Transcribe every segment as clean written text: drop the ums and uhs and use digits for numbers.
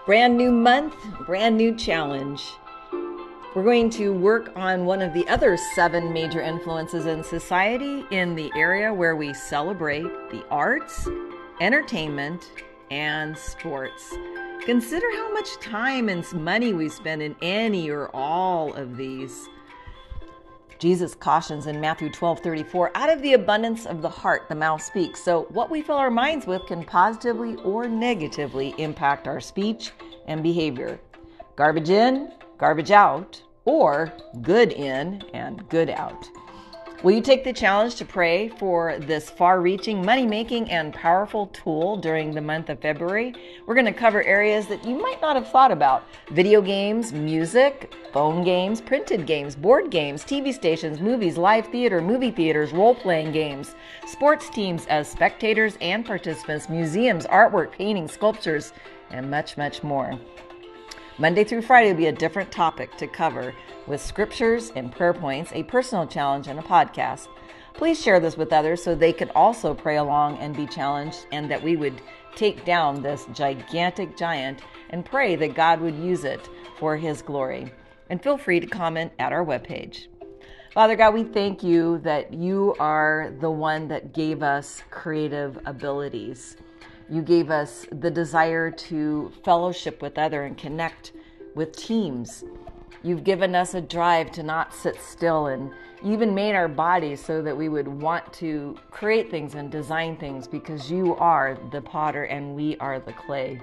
Brand new month, brand new challenge. We're going to work on one of the other 7 major influences in society in the area where we celebrate the arts, entertainment, and sports. Consider how much time and money we spend in any or all of these. Jesus cautions in Matthew 12:34, out of the abundance of the heart, the mouth speaks. So what we fill our minds with can positively or negatively impact our speech and behavior. Garbage in, garbage out, or good in and good out. Will you take the challenge to pray for this far-reaching, money-making, and powerful tool during the month of February? We're going to cover areas that you might not have thought about. Video games, music, phone games, printed games, board games, TV stations, movies, live theater, movie theaters, role-playing games, sports teams as spectators and participants, museums, artwork, painting, sculptures, and much, much more. Monday through Friday will be a different topic to cover with scriptures and prayer points, a personal challenge, and a podcast. Please share this with others so they can also pray along and be challenged, and that we would take down this gigantic giant and pray that God would use it for His glory. And feel free to comment at our webpage. Father God, we thank you that you are the one that gave us creative abilities. You gave us the desire to fellowship with others and connect with teams. You've given us a drive to not sit still, and you even made our bodies so that we would want to create things and design things because you are the potter and we are the clay.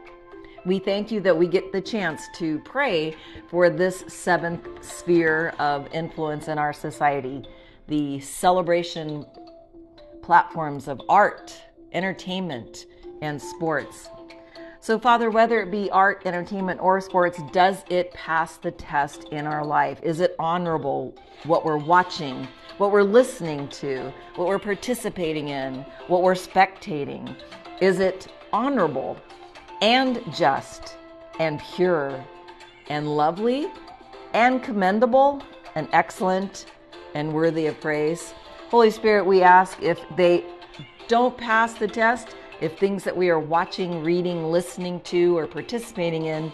We thank you that we get the chance to pray for this 7th sphere of influence in our society, the celebration platforms of art, entertainment, and sports. So, Father, whether it be art, entertainment, or sports, does it pass the test in our life? Is it honorable, what we're watching, what we're listening to, what we're participating in, what we're spectating? Is it honorable and just and pure and lovely and commendable and excellent and worthy of praise? Holy Spirit, we ask if they don't pass the test, if things that we are watching, reading, listening to, or participating in,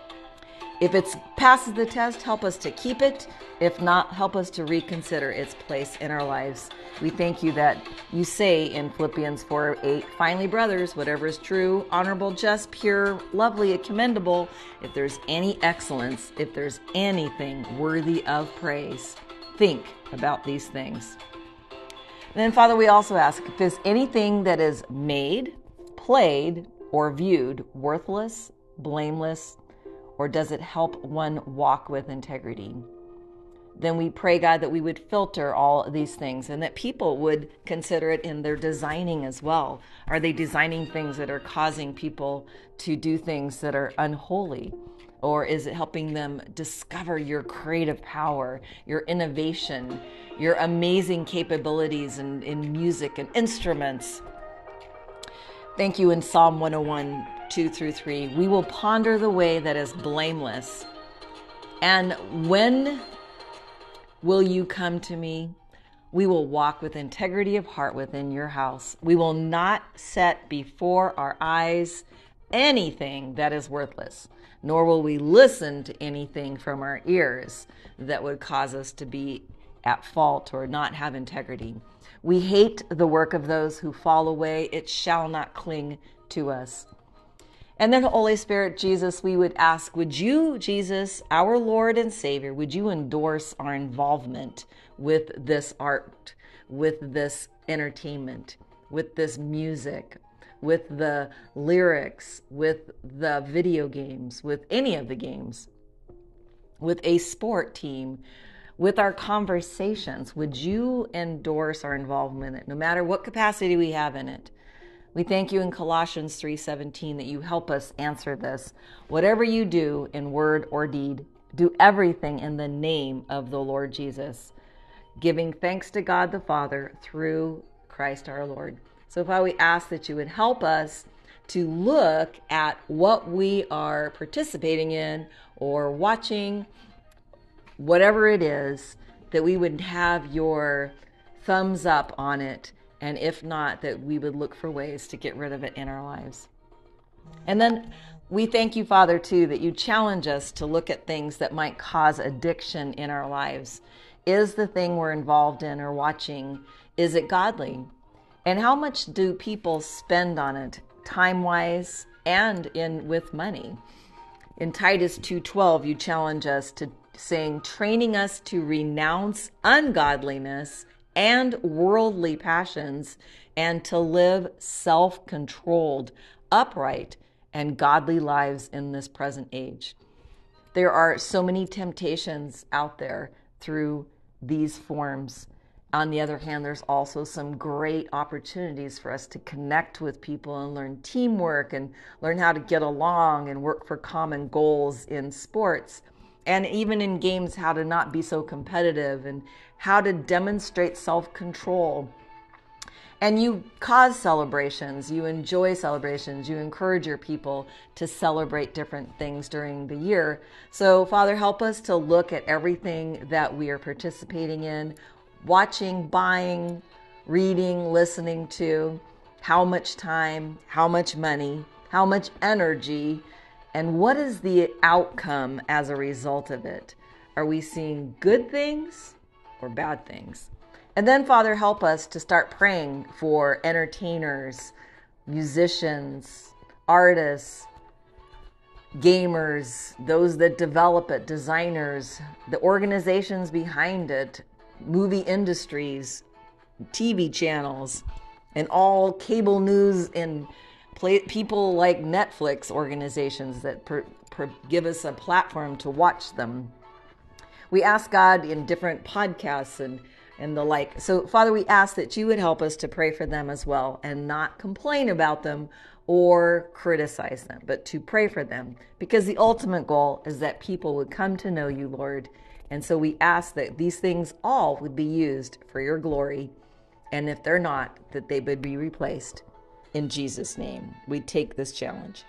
if it passes the test, help us to keep it. If not, help us to reconsider its place in our lives. We thank you that you say in Philippians 4:8, finally, brothers, whatever is true, honorable, just, pure, lovely, and commendable, if there's any excellence, if there's anything worthy of praise, think about these things. And then, Father, we also ask if there's anything that is made, played, or viewed worthless, blameless, or does it help one walk with integrity? Then we pray, God, that we would filter all these things and that people would consider it in their designing as well. Are they designing things that are causing people to do things that are unholy? Or is it helping them discover your creative power, your innovation, your amazing capabilities in music and instruments? Thank you in Psalm 101, 2-3. We will ponder the way that is blameless. And when will you come to me? We will walk with integrity of heart within your house. We will not set before our eyes anything that is worthless, nor will we listen to anything from our ears that would cause us to be at fault or not have integrity. We hate the work of those who fall away. It shall not cling to us. And then, Holy Spirit, Jesus, we would ask, would you, Jesus, our Lord and Savior, would you endorse our involvement with this art, with this entertainment, with this music, with the lyrics, with the video games, with any of the games, with a sport team, with our conversations? Would you endorse our involvement in it, no matter what capacity we have in it? We thank you in Colossians 3:17 that you help us answer this. Whatever you do in word or deed, do everything in the name of the Lord Jesus, giving thanks to God the Father through Christ our Lord. So Father, we ask that you would help us to look at what we are participating in or watching, whatever it is, that we would have your thumbs up on it. And if not, that we would look for ways to get rid of it in our lives. And then we thank you, Father, too, that you challenge us to look at things that might cause addiction in our lives. Is the thing we're involved in or watching, is it godly? And how much do people spend on it, time-wise and with money? In Titus 2:12, you challenge us to saying, training us to renounce ungodliness and worldly passions and to live self-controlled, upright, and godly lives in this present age. There are so many temptations out there through these forms. On the other hand, there's also some great opportunities for us to connect with people and learn teamwork and learn how to get along and work for common goals in sports. And even in games, how to not be so competitive and how to demonstrate self-control. And you cause celebrations, you enjoy celebrations, you encourage your people to celebrate different things during the year. So, Father, help us to look at everything that we are participating in, watching, buying, reading, listening to, how much time, how much money, how much energy, and what is the outcome as a result of it? Are we seeing good things or bad things? And then, Father, help us to start praying for entertainers, musicians, artists, gamers, those that develop it, designers, the organizations behind it, movie industries, TV channels, and all cable news and people like Netflix organizations that give us a platform to watch them. We ask God in different podcasts and the like. So, Father, we ask that you would help us to pray for them as well and not complain about them or criticize them, but to pray for them, because the ultimate goal is that people would come to know you, Lord. And so we ask that these things all would be used for your glory. And if they're not, that they would be replaced. In Jesus' name, we take this challenge.